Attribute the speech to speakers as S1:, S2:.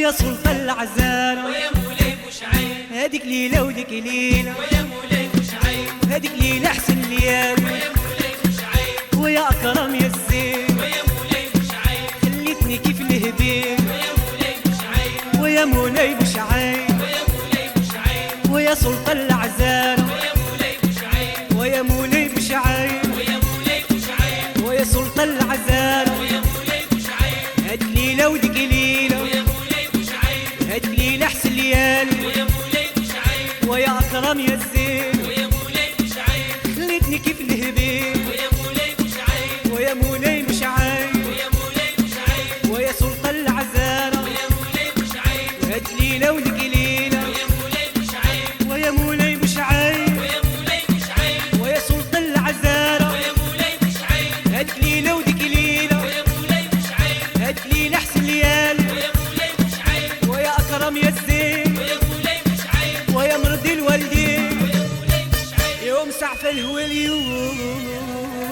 S1: ويا سلطان العزالة
S2: ويا مولاي بوشعيب
S1: هاديك ليلة وديك ليلة
S2: ويا مولاي بوشعيب
S1: هاديك ليلة أحسن ليالي
S2: ويا مولاي بوشعيب
S1: ويا أكرم يا الزين
S2: ويا مولاي بوشعيب
S1: خليتني كيف الهبين
S2: ويا مولاي بوشعيب
S1: ويا مولاي بشعيب
S2: ويا مولاي بوشعيب
S1: ويا سلطان العزالة
S2: ويا مولاي بوشعيب
S1: ويا مولاي بشعيب
S2: ويا مولاي بوشعيب
S1: ويا سلطان العزالة
S2: ويا مولاي بوشعيب
S1: هاديك ليلة وديك ليلة
S2: ويا مولاي بوشعيب
S1: هاديك ليلة أحسن ليالي
S2: ويا مولاي بوشعيب
S1: ويا أكرم يا الزين
S2: ويا مولاي بوشعيب
S1: خليتني كيف الهبين
S2: ويا مولاي بوشعيب
S1: ويا مولاي بشعيب
S2: ويا مولاي بوشعيب
S1: ويا سلطان العزالة
S2: ويا مولاي بوشعيب
S1: هاديك ليلة وديك ليلة
S2: ويا مولاي بوشعيب
S1: ويا مولاي بشعيب
S2: ويا مولاي بوشعيب
S1: ويا سلطان العزالة
S2: ويا مولاي بوشعيب
S1: هاديك ليلة وديك ليلة
S2: ويا مولاي بوشعيب
S1: هاديك ليلة أحسن ليالي
S2: ويا مولاي بوشعيب
S1: ويا أكرم يا الزين
S2: ويا مولاي بوشعيب
S1: ويا مرضي الوالدين
S2: ويا مولاي بوشعيب
S1: يوم سعف الهوى اليوم